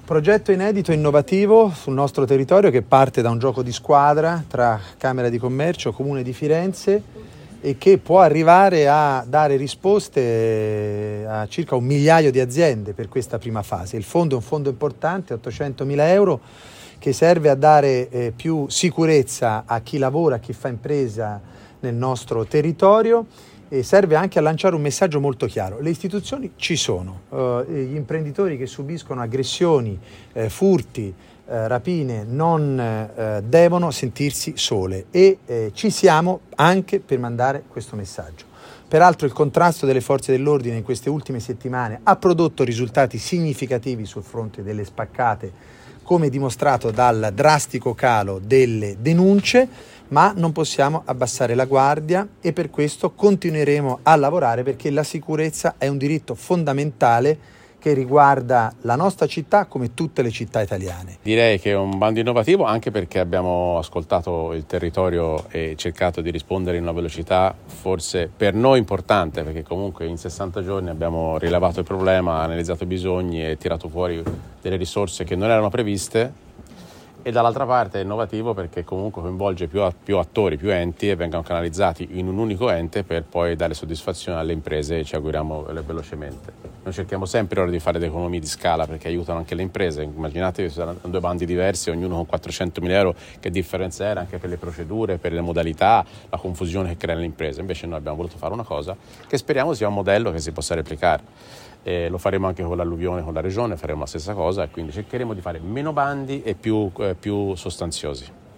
Progetto inedito e innovativo sul nostro territorio che parte da un gioco di squadra tra Camera di Commercio, Comune di Firenze e che può arrivare a dare risposte a circa 1 migliaio di aziende per questa prima fase. Il fondo è un fondo importante, 800.000 euro, che serve a dare più sicurezza a chi lavora, a chi fa impresa nel nostro territorio e serve anche a lanciare un messaggio molto chiaro. Le istituzioni ci sono, gli imprenditori che subiscono aggressioni, furti, rapine non devono sentirsi sole e ci siamo anche per mandare questo messaggio. Peraltro il contrasto delle forze dell'ordine in queste ultime settimane ha prodotto risultati significativi sul fronte delle spaccate, come dimostrato dal drastico calo delle denunce, ma non possiamo abbassare la guardia e per questo continueremo a lavorare perché la sicurezza è un diritto fondamentale che riguarda la nostra città come tutte le città italiane. Direi che è un bando innovativo anche perché abbiamo ascoltato il territorio e cercato di rispondere in una velocità forse per noi importante, perché comunque in 60 giorni abbiamo rilevato il problema, analizzato i bisogni e tirato fuori delle risorse che non erano previste. E dall'altra parte è innovativo perché comunque coinvolge più attori, più enti e vengono canalizzati in un unico ente per poi dare soddisfazione alle imprese e ci auguriamo velocemente. Noi cerchiamo sempre ora di fare le economie di scala perché aiutano anche le imprese. Immaginate che ci saranno 2 bandi diversi, ognuno con 400.000 euro, che differenza era anche per le procedure, per le modalità, la confusione che crea le imprese. Invece noi abbiamo voluto fare una cosa che speriamo sia un modello che si possa replicare. Lo faremo anche con l'alluvione, con la regione, faremo la stessa cosa e quindi cercheremo di fare meno bandi e più sostanziosi.